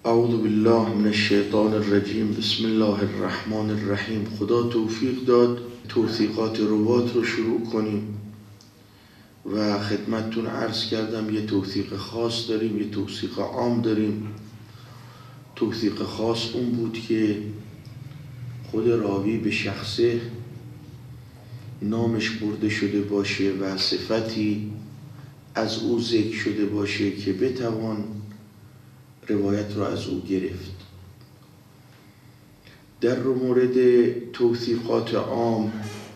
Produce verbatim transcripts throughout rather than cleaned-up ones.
اعوذ بالله من الشیطان الرجیم. بسم الله الرحمن الرحیم. خدا توفیق داد توثیقات روات رو شروع کنیم و خدمتتون عرض کردم یه توثیق خاص داریم، یه توثیق عام داریم. توثیق خاص اون بود که خود راوی به شخصه نامش برده شده باشه و صفتی از او ذکر شده باشه که بتوان روایت رو از او گرفت. در مورد توثیقات عام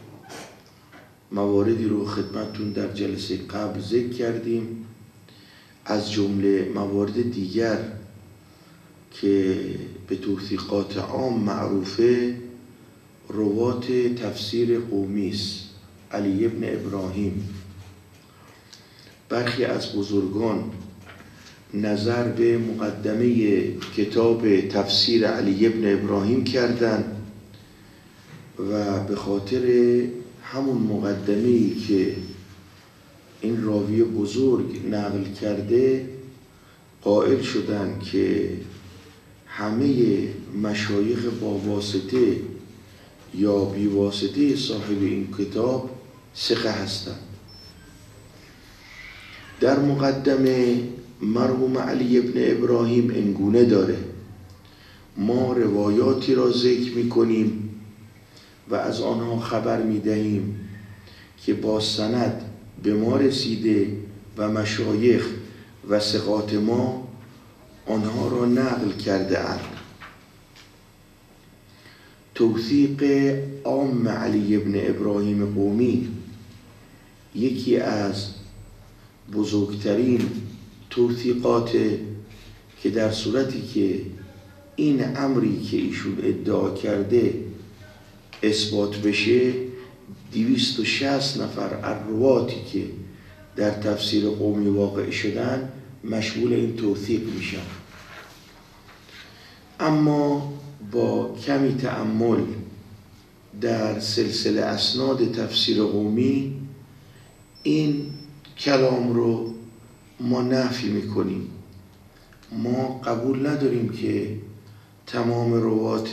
مواردی رو خدمتتون در جلسه قبل ذکر کردیم، از جمله موارد دیگر که به توثیقات عام معروفه روات تفسیر قومی است. علی ابن ابراهیم، برخی از بزرگان نظر به مقدمه کتاب تفسیر علی ابن ابراهیم کردند و به خاطر همون مقدمه‌ای که این راوی بزرگ نقل کرده قائل شدند که همه مشایخ با واسطه یا بی واسطه صاحب این کتاب ثقه هستند. در مقدمه مرحوم علی ابن ابراهیم اینگونه داره: ما روایاتی را ذکر می‌کنیم و از آنها خبر می‌دهیم که با سند به ما رسیده و مشایخ و ثقات ما آنها را نقل کرده اند. توثیق عام علی ابن ابراهیم قومی یکی از بزرگترین توثیقات که در صورتی که این امری که ایشون ادعا کرده اثبات بشه، دویست و شصت نفر از رواتی که در تفسیر قومی واقع شدن مشمول این توثیق میشن. اما با کمی تأمل در سلسله اسناد تفسیر قومی این کلام رو ما نفی میکنیم. ما قبول نداریم که تمام روات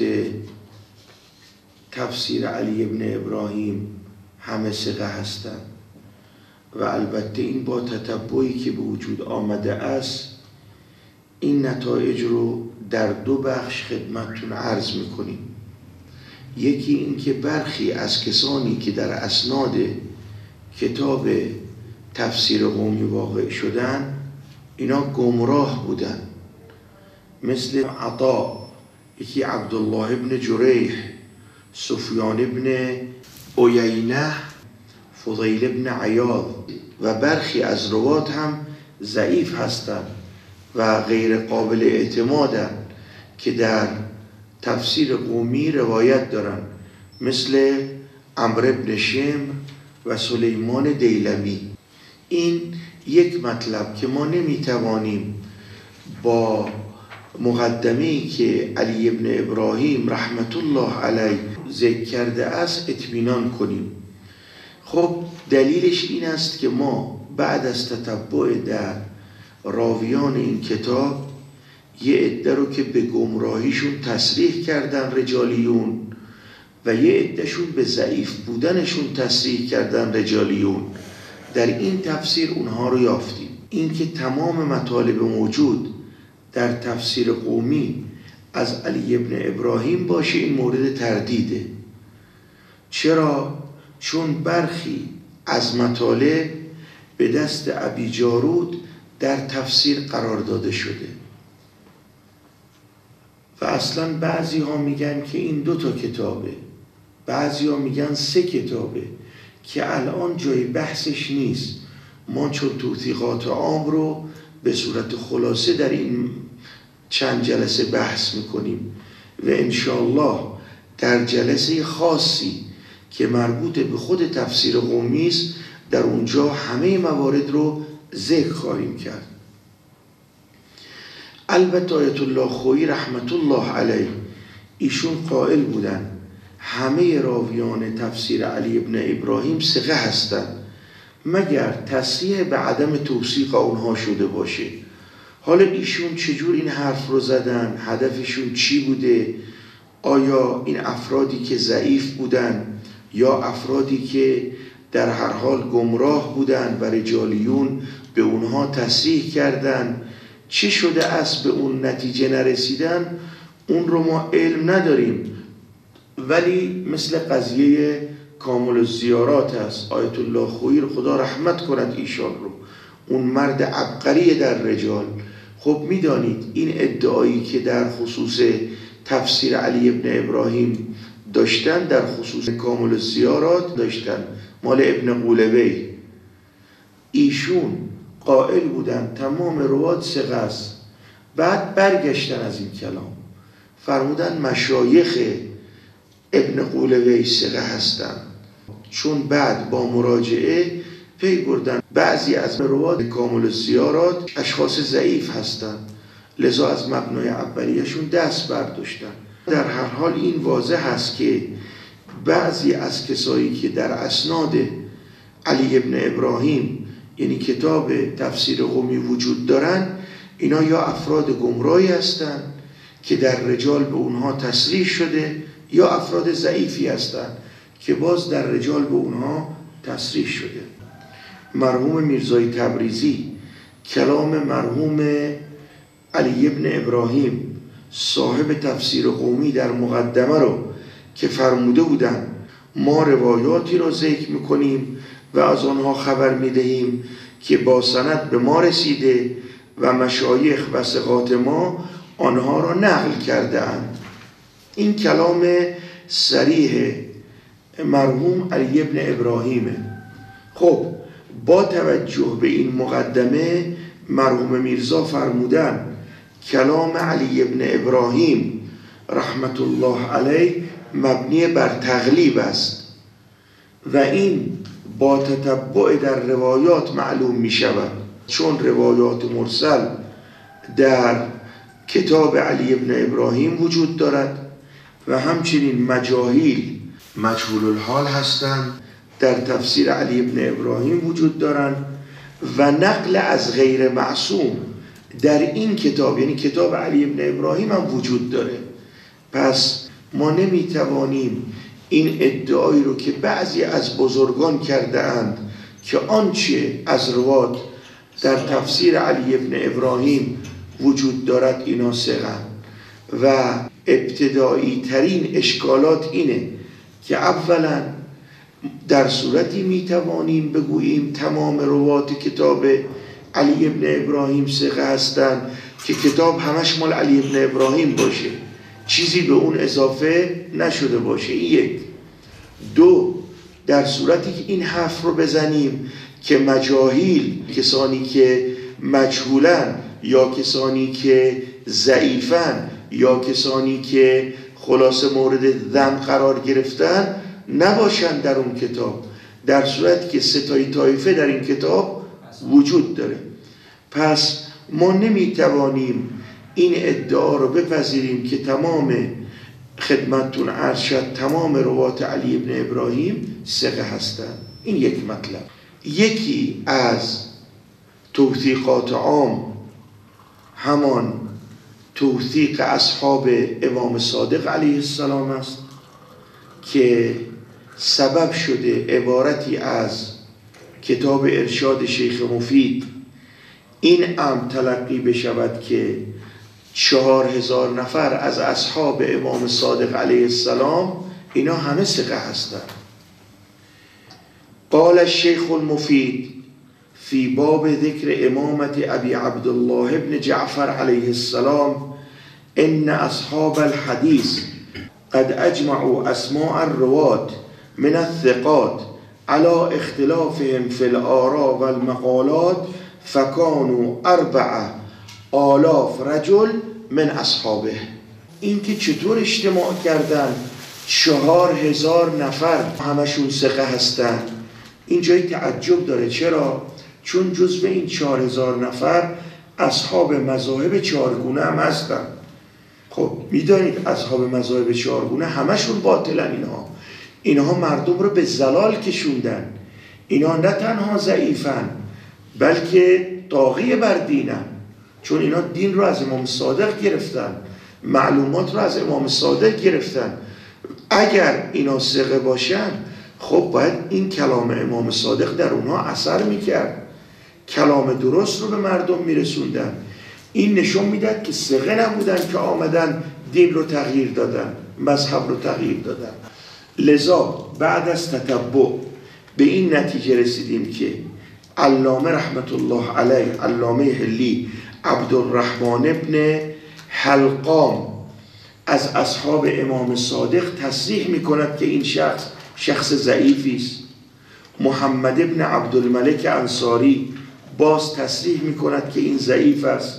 تفسیر علی ابن ابراهیم همه ثقه هستند و البته این با تتبعی که به وجود آمده است این نتایج رو در دو بخش خدمتتون عرض میکنیم. یکی این که برخی از کسانی که در اسناد کتاب تفسیر قومی واقع شدن اینا گمراه بودن، مثل عطا، یکی عبدالله ابن جریح، سفیان ابن عیینه، فضیل ابن عیاض و برخی از روات هم ضعیف هستند و غیر قابل اعتمادند که در تفسیر قومی روایت دارن، مثل عمرو ابن شمر و سلیمان دیلمی. این یک مطلب که ما نمیتوانیم با مقدمه‌ای که علی ابن ابراهیم رحمت الله علیه ذکر کرده است اطمینان کنیم. خب دلیلش این است که ما بعد از تتبع در راویان این کتاب یه عده رو که به گمراهیشون تصریح کردن رجالیون و یه عدهشون به ضعیف بودنشون تصریح کردن رجالیون، در این تفسیر اونها رو یافتیم. این که تمام مطالب موجود در تفسیر قومی از علی ابن ابراهیم باشه این مورد تردیده. چرا؟ چون برخی از مطالب به دست ابی جارود در تفسیر قرار داده شده و اصلا بعضی ها میگن که این دو تا کتابه، بعضی ها میگن سه کتابه که الان جای بحثش نیست. ما چون توثیقات عام رو به صورت خلاصه در این چند جلسه بحث میکنیم و انشاءالله در جلسه خاصی که مربوط به خود تفسیر قومی است در اونجا همه موارد رو ذکر خواهیم کرد. البته آیت الله خویی رحمت الله علیه ایشون قائل بودن همه راویان تفسیر علی ابن ابراهیم ثقه هستند مگر تصریح به عدم توثیق اونها شده باشه. حالا ایشون چجور این حرف رو زدن؟ هدفشون چی بوده؟ آیا این افرادی که ضعیف بودن یا افرادی که در هر حال گمراه بودن و رجالیون به اونها تصریح کردن، چی شده است به اون نتیجه نرسیدن؟ اون رو ما علم نداریم، ولی مثل قضیه کامل الزیارات هست. آیت الله خویی رو خدا رحمت کند ایشان رو، اون مرد عبقری در رجال. خب میدانید این ادعایی که در خصوص تفسیر علی ابن ابراهیم داشتن، در خصوص کامل الزیارات داشتن، مال ابن قولوی. ایشون قائل بودن تمام روات ثقه است، بعد برگشتن از این کلام، فرمودن مشایخ ابن قولوی ثقه هستند، چون بعد با مراجعه پی بردن بعضی از روات کامل الزیارات اشخاص ضعیف هستند، لذا از مبنای اولیه‌شون دست برداشتن. در هر حال این واضح هست که بعضی از کسایی که در اسناد علی ابن ابراهیم، یعنی کتاب تفسیر قمی وجود دارن، اینا یا افراد گمراهی هستند که در رجال به اونها تصریح شده، یا افراد ضعیفی هستند که باز در رجال به اونها تصریح شده. مرحوم میرزای تبریزی کلام مرحوم علی ابن ابراهیم صاحب تفسیر قومی در مقدمه رو که فرموده بودن ما روایاتی رو ذکر میکنیم و از آنها خبر میدهیم که با سند به ما رسیده و مشایخ و ثقات ما آنها را نقل کرده اند. این کلام صریح مرحوم علی ابن ابراهیمه. خب با توجه به این مقدمه مرحوم میرزا فرمودن کلام علی ابن ابراهیم رحمت الله علیه مبنی بر تغلیب است و این با تتبع در روایات معلوم می شود، چون روایات مرسل در کتاب علی ابن ابراهیم وجود دارد و همچنین مجاهیل مجهول الحال هستند در تفسیر علی ابن ابراهیم وجود دارند و نقل از غیر معصوم در این کتاب، یعنی کتاب علی ابن ابراهیم هم وجود داره. پس ما نمیتوانیم این ادعایی رو که بعضی از بزرگان کرده اند که آنچه از روات در تفسیر علی ابن ابراهیم وجود دارد اینا ثقه، و ابتدایی ترین اشکالات اینه که اولا در صورتی میتوانیم بگوییم تمام روات کتاب علی ابن ابراهیم ثقه هستند که کتاب همش مال علی ابن ابراهیم باشه، چیزی به اون اضافه نشده باشه. این یک. دو، در صورتی که این حرف رو بزنیم که مجاهیل، کسانی که مجهولن یا کسانی که ضعیفن یا کسانی که خلاصه مورد ذم قرار گرفتن نباشند در اون کتاب، در صورتی که ستای طایفه در این کتاب وجود داره. پس ما نمیتوانیم این ادعا رو بپذیریم که تمام خدمتتون عرض شد تمام روات علی ابن ابراهیم ثقه هستند. این یک مطلب. یکی از توثیقات عام همان توثیق اصحاب امام صادق علیه السلام است که سبب شده عبارتی از کتاب ارشاد شیخ مفید این ام تلقی بشود که چهار هزار نفر از اصحاب امام صادق علیه السلام اینا همه ثقه هستند. قال الشیخ المفید فی باب ذکر امامت ابی عبدالله ابن جعفر علیه السلام ان اصحاب الحدیث قد اجمعوا اسماء الروات من الثقات على اختلافهم في الآراء والمقالات فكانوا اربعه آلاف رجل من اصحابه. این که چطور اجتماع کردن چهار هزار نفر همشون ثقه هستن، این جای تعجب داره. چرا؟ چون جزو این چهار هزار نفر اصحاب مذاهب چهارگونه هم هستن. خب میدانید اصحاب مذاهب چهارگونه همشون باطلن. اینها اینها مردم رو به ضلال کشوندن. اینها نه تنها ضعیفن بلکه طاغی بر دینن، چون اینا دین رو از امام صادق گرفتن، معلومات رو از امام صادق گرفتن. اگر اینا ثقه باشن خب باید این کلام امام صادق در اونها اثر میکرد، کلام درست رو به مردم میرسوندن. این نشون میداد که ثقه نبودن که آمدن دین رو تغییر دادن، مذهب رو تغییر دادن. لذا بعد از تتبع به این نتیجه رسیدیم که علامه رحمت الله علیه، علامه حلی عبدالرحمن ابن حلقام از اصحاب امام صادق تصریح میکند که این شخص شخص ضعیفی است. محمد ابن عبدالملک انصاری باز تصریح میکند که این ضعیف است.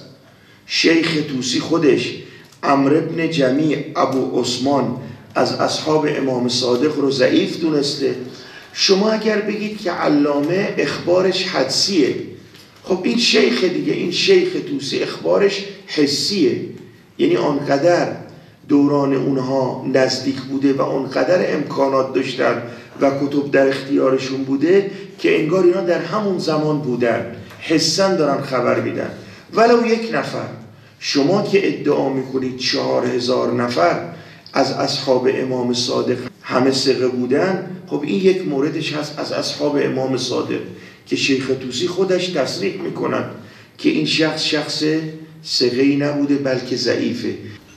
شیخ طوسی خودش عمرو ابن جمیع ابو عثمان از اصحاب امام صادق رو ضعیف دونسته. شما اگر بگید که علامه اخبارش حدسیه، خب این شیخ دیگه، این شیخ طوسی اخبارش حسیه، یعنی آنقدر دوران اونها نزدیک بوده و آنقدر امکانات داشتن و کتب در اختیارشون بوده که انگار اینا در همون زمان بودن، حسن دارن خبر میدن. ولو یک نفر، شما که ادعا میکنید چهار هزار نفر از اصحاب امام صادق همه ثقه بودن، خب این یک موردش هست از اصحاب امام صادق که شیخ طوسی خودش تصریح میکنن که این شخص شخص ثقه‌ای نبوده بلکه ضعیفه.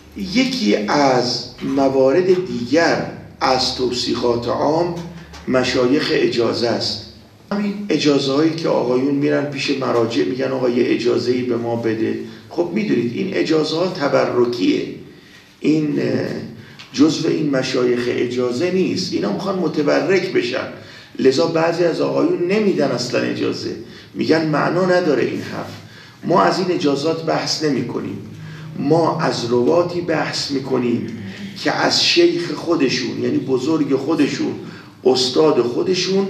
یکی از موارد دیگر از توصیحات عام مشایخ اجازه است. همین اجازه هایی که آقایون میرن پیش مراجع میگن آقا یه اجازه‌ای به ما بده. خب میدونید این اجازه ها تبرکیه، این جزء این مشایخ اجازه نیست، اینا میخوان متبرک بشن. لذا بعضی از آقایون نمیدن اصلا اجازه، میگن معنا نداره این حرف. ما از این اجازات بحث نمی کنیم، ما از رواتی بحث میکنیم که از شیخ خودشون، یعنی بزرگ خودشون، استاد خودشون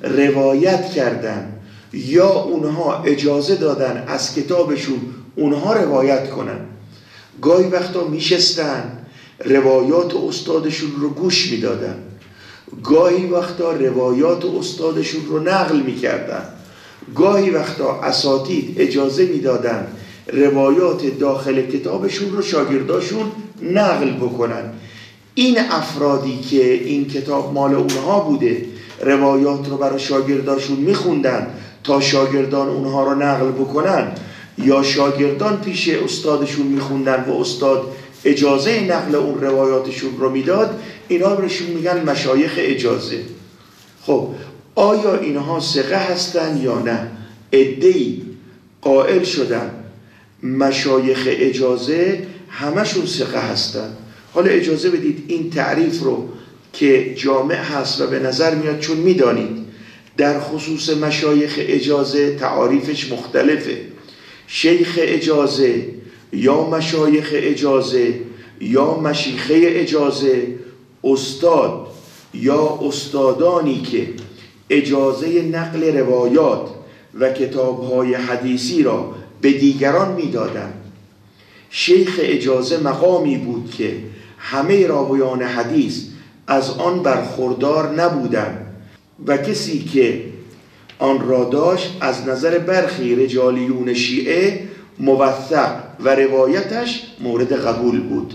روایت کردن یا اونها اجازه دادن از کتابشون اونها روایت کنن. گاهی وقتا میشستن روایات استادشون رو گوش میدادن، گاهی وقتا روایات استادشون رو نقل میکردن، گاهی وقتا اساتید اجازه میدادن روایات داخل کتابشون رو شاگرداشون نقل بکنن. این افرادی که این کتاب مال اونها بوده روایات رو برای شاگرداشون میخوندن تا شاگردان اونها رو نقل بکنن، یا شاگردان پیش استادشون میخوندن و استاد اجازه نقل اون روایاتشون رو میداد، اینا بهشون میگن مشایخ اجازه. خب آیا اینها ثقه هستن یا نه؟ عده‌ای قائل شدن مشایخ اجازه همشون ثقه هستن. حالا اجازه بدید این تعریف رو که جامع هست و به نظر میاد، چون میدانید در خصوص مشایخ اجازه تعاریفش مختلفه. شیخ اجازه یا مشایخ اجازه یا مشیخه اجازه استاد یا استادانی که اجازه نقل روایات و کتاب‌های حدیثی را به دیگران می‌دادند. شیخ اجازه مقامی بود که همه راویان حدیث از آن برخوردار نبودند و کسی که آن را داشت از نظر برخی رجالیون شیعه موثق و روایتش مورد قبول بود.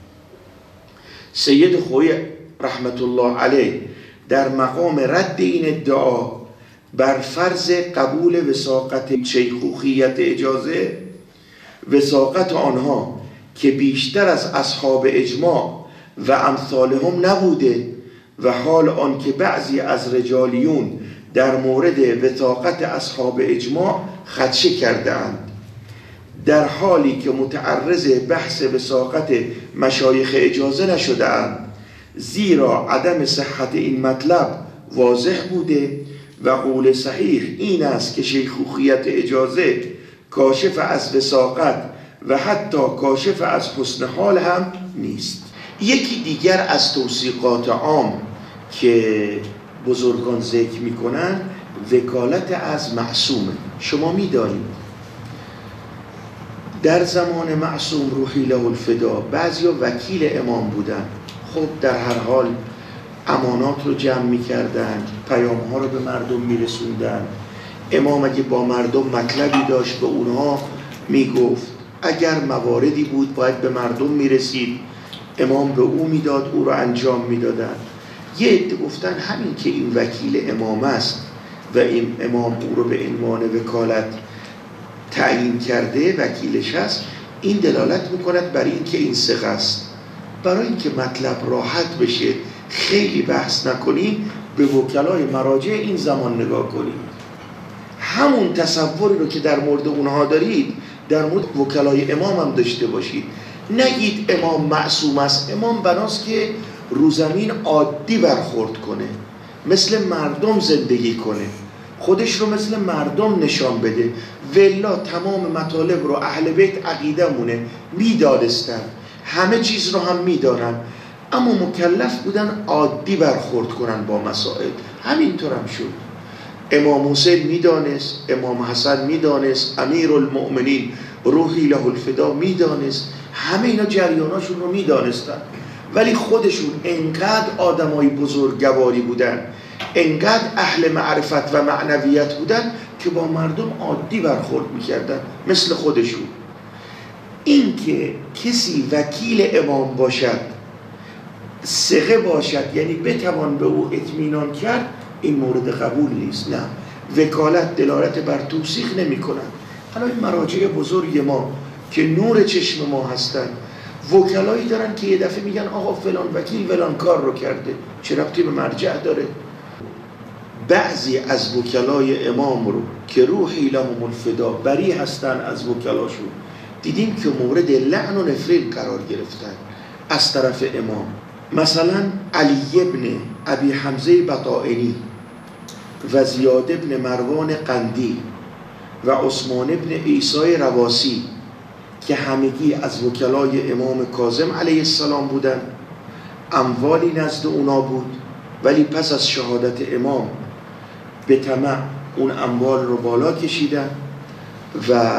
سید خویی رحمت الله علیه در مقام رد این ادعا بر فرض قبول وثاقت شیخوخیت اجازه، وثاقت آنها که بیشتر از اصحاب اجماع و امثالهم نبوده و حال آن که بعضی از رجالیون در مورد وثاقت اصحاب اجماع خدشه کردند، در حالی که متعرض بحث وثاقت مشایخ اجازه نشده‌اند، زیرا عدم صحت این مطلب واضح بوده و قول صحیح این است که شیخوخیت اجازه کاشف از وثاقت و حتی کاشف از حسن حال هم نیست. یکی دیگر از توثیقات عام که بزرگان ذکر میکنن وکالت از معصومه. شما میدانید در زمان معصوم روحی له الفدا بعضیا وکیل امام بودن. خب در هر حال امانات رو جمع میکردن، پیام ها رو به مردم میرسوندن. امام اگه با مردم مطلبی داشت به اونها میگفت. اگر مواردی بود باید به مردم میرسید، امام به او میداد، او رو انجام میدادن. یه عده گفتن همین که این وکیل امام است و این امام او رو به عنوان وکالت تعیین کرده، وکیلش هست، این دلالت میکند برای اینکه این ثقه است. برای اینکه مطلب راحت بشه، خیلی بحث نکنیم، به وکلای مراجع این زمان نگاه کنیم. همون تصوری رو که در مورد اونها دارید در مورد وکلای امام هم داشته باشید. نگید امام معصوم است. امام بناست که رو زمین عادی برخورد کنه، مثل مردم زندگی کنه، خودش رو مثل مردم نشان بده. ولا تمام مطالب رو اهل بیت عقیده مونه میدانستن، همه چیز رو هم میدانن، اما مکلف بودن عادی برخورد کنن با مسائل. همینطور هم شد. امام حسین میدانست، امام حسن میدانست، امیرالمؤمنین روحی له الفدا میدانست، همه اینا جریاناشون رو میدانستن، ولی خودشون انقدر آدمای بزرگواری بودن، انقدر اهل معرفت و معنویت بودن که با مردم عادی برخورد میکردن مثل خودشون. این که کسی وکیل امام باشد، ثقه باشد، یعنی بتوان به او اطمینان کرد، این مورد قبول نیست. نه، وکالت دلالت بر توصیف نمی کنند. حالا این مراجع بزرگ ما که نور چشم ما هستند، وکلایی دارن که یه دفعه میگن آقا فلان وکیل فلان کار رو کرده، چه ربطی به مرجع داره؟ بعضی از وکلای امام رو که روحی لهم الفدا بری هستن از وکلاشون، دیدیم که مورد لعن و نفرین قرار گرفتن از طرف امام. مثلا علی ابن ابی حمزه بطائنی و زیاد ابن مروان قندی و عثمان ابن عیسی رواسی که همگی از وکلای امام کاظم علیه السلام بودن، اموالی نزد اونا بود، ولی پس از شهادت امام به طمع اون اموال رو بالا کشیدن و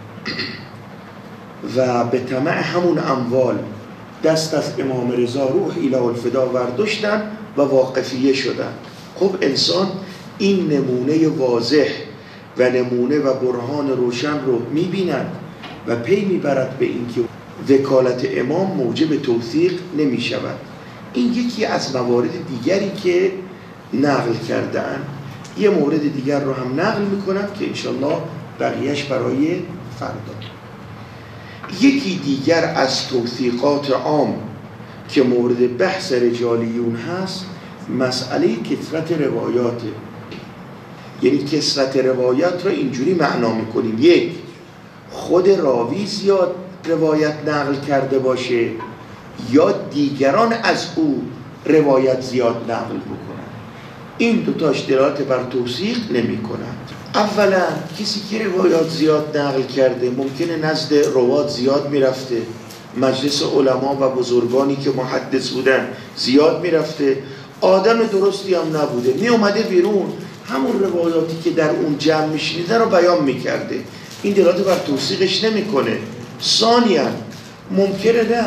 و به طمع همون اموال دست از امام رضا روحی له الفدا ورداشتن و واقفیه شدن. خب انسان این نمونه واضح و نمونه و برهان روشن رو میبیند و پی میبرد به اینکه وکالت امام موجب توثیق نمی شود. این یکی از موارد دیگری که نقل کردن. یه مورد دیگر رو هم نقل میکنم که انشالله بقیهش برای فردا. یکی دیگر از توثیقات عام که مورد بحث رجالیون هست، مسئله کثرت روایات. یعنی کثرت روایات رو اینجوری معنا میکنیم: یک، خود راوی زیاد روایت نقل کرده باشه یا دیگران از او روایت زیاد نقل بکنن. این دوتاش دلالت بر توثیق نمی کنند. اولا کسی که روایات زیاد نقل کرده ممکنه نزد روات زیاد میرفته، مجلس علما و بزرگانی که محدث بودن زیاد میرفته، آدم درستی هم نبوده، می اومده بیرون همون روایاتی که در اون جمع میشنیده رو بیان میکرده. این دلالت بر توثیقش نمیکنه. ثانیاً ممکنه نه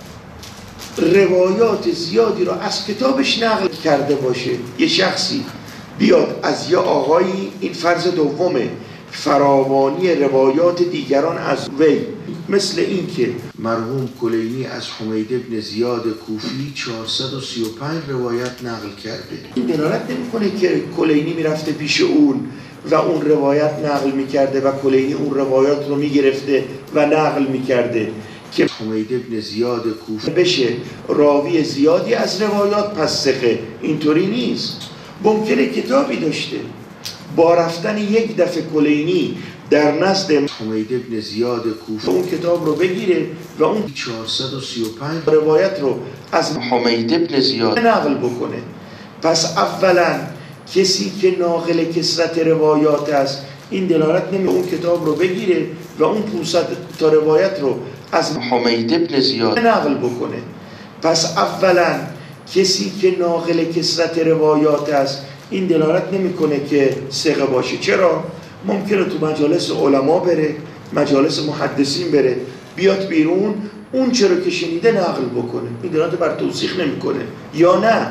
روایات زیادی رو از کتابش نقل کرده باشه، یه شخصی بیاد از یه آقایی، این فرض دومه، فراوانی روایات دیگران از وی، مثل این که مرحوم کلینی از حمید ابن زیاد کوفی چهارصد و سی و پنج روایت نقل کرده. این دلالت نمیکنه که کلینی میرفته پیش اون و اون روایت نقل میکرده و کلینی اون روایات رو میگرفته و نقل میکرده که حمید ابن زیاد کوفی بشه راوی زیادی از روایات پس ثقه. اینطوری نیست. ممکنه کتابی داشته، با رفتن یک دفعه کلینی در نزد حمید ابن زیاد کوفی اون کتاب رو بگیره و اون چهارصد و سی و پنج روایت رو از حمید ابن زیاد نقل بکنه. پس اولا کسی که ناقل کثرت روایات است، این دلالت نمی اون کتاب رو بگیره و اون پانصد تا روایت رو از حمید ابن زیاد نقل بکنه. پس اولا کسی که ناقل کثرت روایات است، این دلالت نمیکنه که ثقه باشه. چرا؟ ممکنه تو مجالس علما بره، مجالس محدثین بره، بیاد بیرون اون چرا که شنیده نقل بکنه. این دلالت بر توثیق نمیکنه. یا نه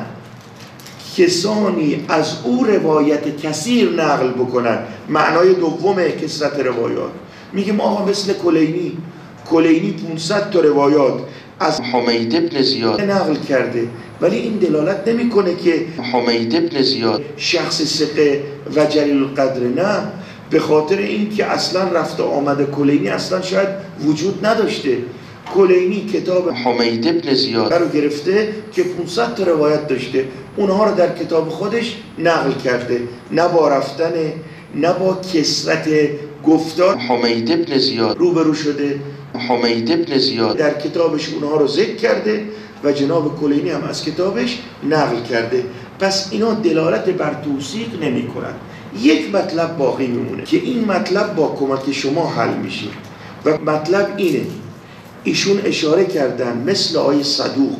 کسانی از او روایت کثیر نقل بکنن. معنای دومه کثرت روایات. میگیم آقا مثل کلینی کلینی پانصد تا روایات از حمید بن زیاد نقل کرده، ولی این دلالت نمیکنه که حمید بن زیاد شخص ثقه و جلیل القدر. نه، به خاطر این که اصلا رفت آمد کلینی اصلا شاید وجود نداشته. کلینی کتاب حمید بن زیاد رو گرفته که پانصد تا روایت داشته، اونها رو در کتاب خودش نقل کرده، نه با رفتن نه با کثرت گفتار حمید بن زیاد روبرو شده. حمید بن زیاد در کتابش اونها رو ذکر کرده و جناب کلینی هم از کتابش نقل کرده. پس اینا دلالت بر توثیق نمی کنند. یک مطلب باقی میمونه که این مطلب با کمک شما حل میشه و مطلب اینه، ایشون اشاره کردن مثل آقای صدوق،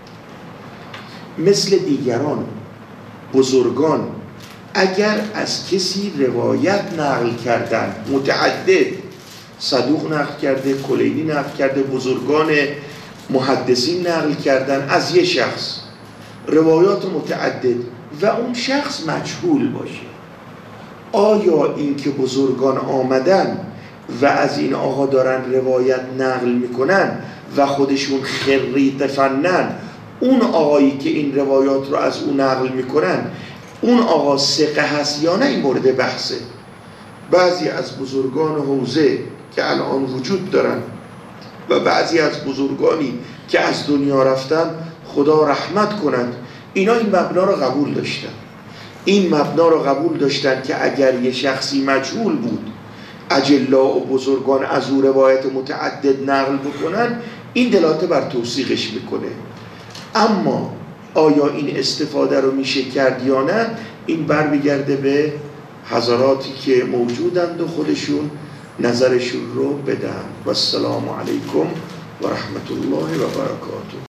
مثل دیگران بزرگان، اگر از کسی روایت نقل کردن متعدد، صدوق نقل کرده، کلینی نقل کرده، بزرگان محدثین نقل کردن از یه شخص روایات متعدد و اون شخص مجهول باشه، آیا این که بزرگان آمدن و از این آقا دارن روایت نقل میکنن و خودشون خریط فنن، اون آقایی که این روایات رو از اون نقل میکنن اون آقا ثقه هست یا نه؟ این مورد بحثه. بعضی از بزرگان حوزه که الان وجود دارن و بعضی از بزرگانی که از دنیا رفتن، خدا رحمت کنند، اینا این مبنا رو قبول داشتن. این مبنا رو قبول داشتن که اگر یه شخصی مجهول بود، اجلا و بزرگان از او روایت متعدد نقل بکنن، این دلالت بر توثیقش میکنه. اما آیا این استفاده رو میشه کرد یا نه، این برمیگرده به حضراتی که موجودند و خودشون نظرشون رو بدن. و السلام علیکم و رحمت الله و برکاته.